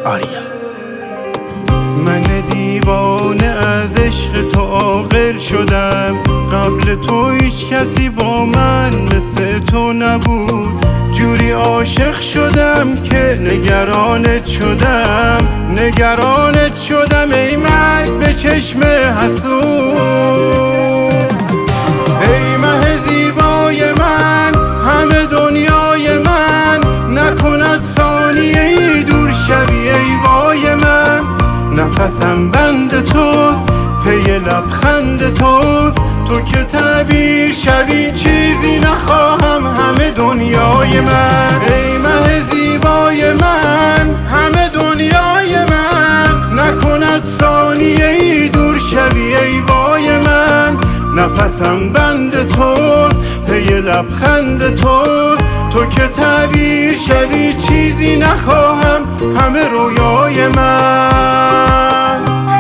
آریا. من دیوانه از عشق تو عاقل شدم، قبل تو هیچ کسی با من مثل تو نبود. جوری عاشق شدم که نگرانت شدم ای مرگ به چشم حسود. ای مه زیبای من، همه دنیای من، نکن از ثانیه ای دور شوی ای وای من. نفسم بند توست، پی لبخند توست، تو که تعبیر شوی چیزی نخواهم همه دنیای من. ای مه زیبای من، همه دنیای من، نکن از ثانیه ای دور شوی ای وای من. نفسم بند توست، پی لبخند توست، تو که تعبیر شوی چیزی نخواهم همه رویای من.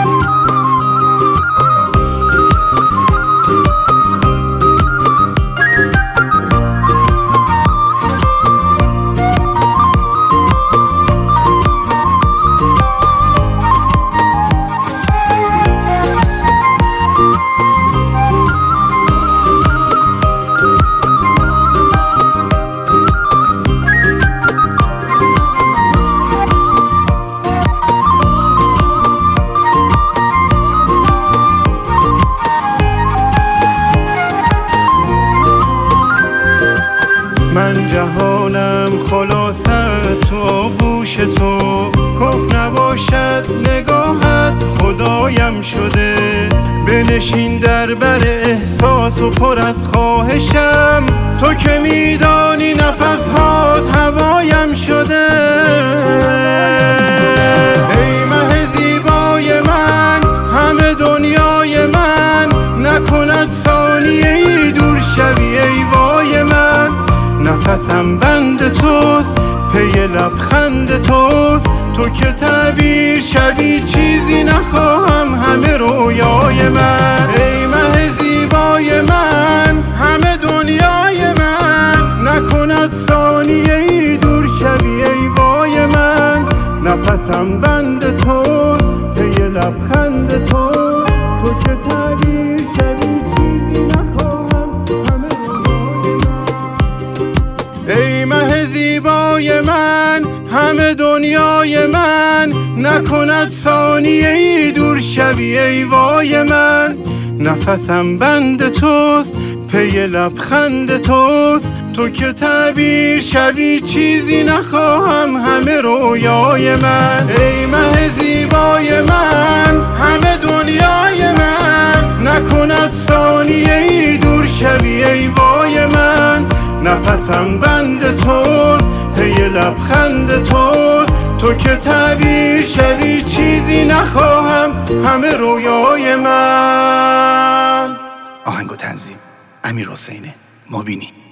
من جهانم خلاص از تو آغوش تو، کف نباشد نگاهت خدایم شده. بنشین در بر احساس و پر از خواهشم، تو که میدانی نفسهات هوایم شده. ای مه زیبای من، همه دنیای من، نکن از ثانیه ای دور شوی ای وای من. نفسم بند توست، پی لبخند توست، تو که تعبیر شوی چیزی نخواهم همه رویای من. ای مه زیبای من، همه دنیای من، نکن از ثانیه ای دور شوی ای وای من. نفسم بند توست، پی لبخند توست، تو که تعبیر شوی چیزی نخواهم همه رویای من. ای مه زیبای من، همه دنیای من، نکن از ثانیه ای دور شوی ای وای من. نفسم بند توست، پی لبخند توست، تو که تعبیر شوی چیزی نخواهم همه رویای من. ای مه زیبای من، همه دنیای من، نکن از ثانیه ای دور شوی ای وای من. نفسم بند توست، پی لبخند توست، تو که تعبیر شوی چیزی نخواهم همه رویای من. آهنگ و تنظیم امیرحسین مبینی.